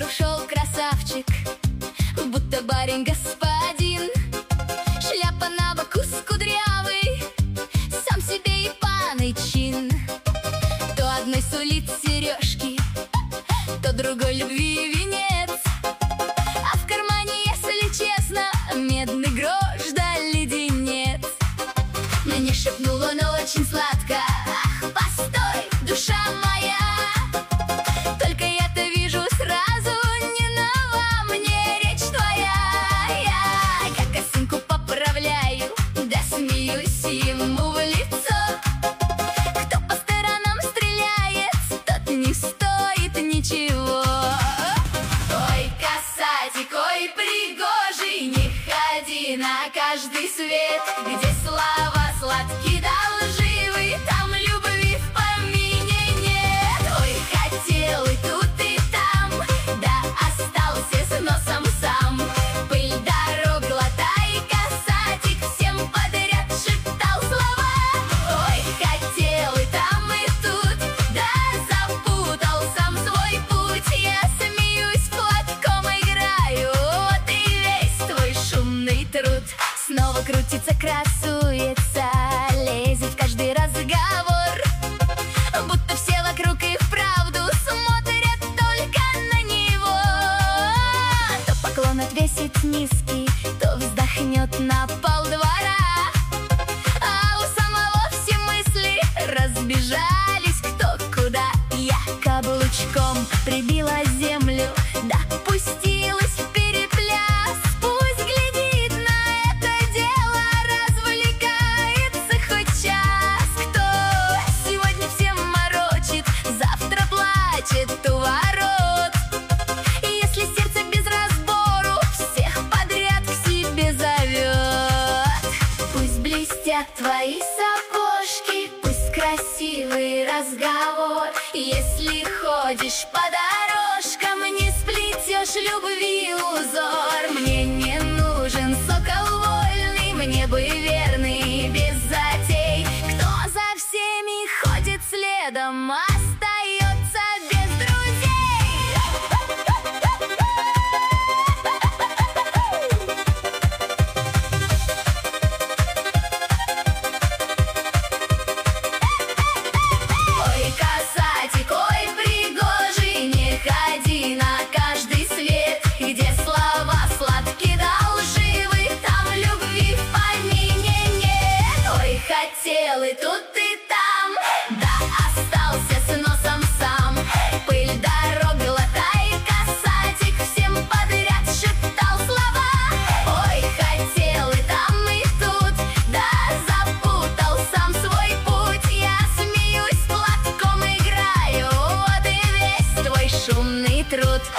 Шел красавчик, будто барин господин. Шляпа на боку с кудрявой, сам себе и пан и чин. То одной сулит сережки, то другой любви венец, а в кармане, если честно, медный грош да леденец. Мне шепнул он очень сладко: ах, постой, душа моя, только я-то вижу сразу, не нова мне речь твоя. Я как косынку поправляю, да смеюсь ему в лицо. Кто по сторонам стреляет, тот не стоит ничего. Ой, касатик, ой, пригожий, не ходи на каждый свет, где слова сладкие да лживые, там любви в помине нет. Ой, хотел и тут и там, да остался с носом сам. Пыль дорог глотай, касатик всем подряд шептал слова. Ой, хотел и там и тут, да запутал сам свой путь. Я смеюсь, платком играю, вот и весь твой шумный труд. Снова крутится, красуется, лезет в каждый разговор, будто все вокруг и вправду смотрят только на него. То поклон отвесит низкий, то вздохнет на пол двора, а у самого все мысли разбежались кто куда. Я каблучком прибила землю, да пустилась в перепляс. Пусть глядит на это дело, развлекается хоть час. Кто сегодня всем морочит, завтра плачет у ворот. И если сердце без разбору всех подряд к себе зовет. Пусть блестят твои сапожки, пусть красивый разговор. Если ходишь по дорожкам, не сплетешь любви узор. Мне не нужен сокол вольный, мне бы верный без затей. Кто за всеми ходит следом, остается без друзей. Ой, касатик, ой, пригожий, не ходи на каждый свет, где слова сладкие да лживые, там любви в помине нет. Ой, хотел и тут и там, да остался с носом сам. Пыль дорог глотай, касатик всем подряд шептал слова. Ой, хотел и там и тут, да запутал сам свой путь. Я смеюсь, платком играю, вот и весь твой шумный труд.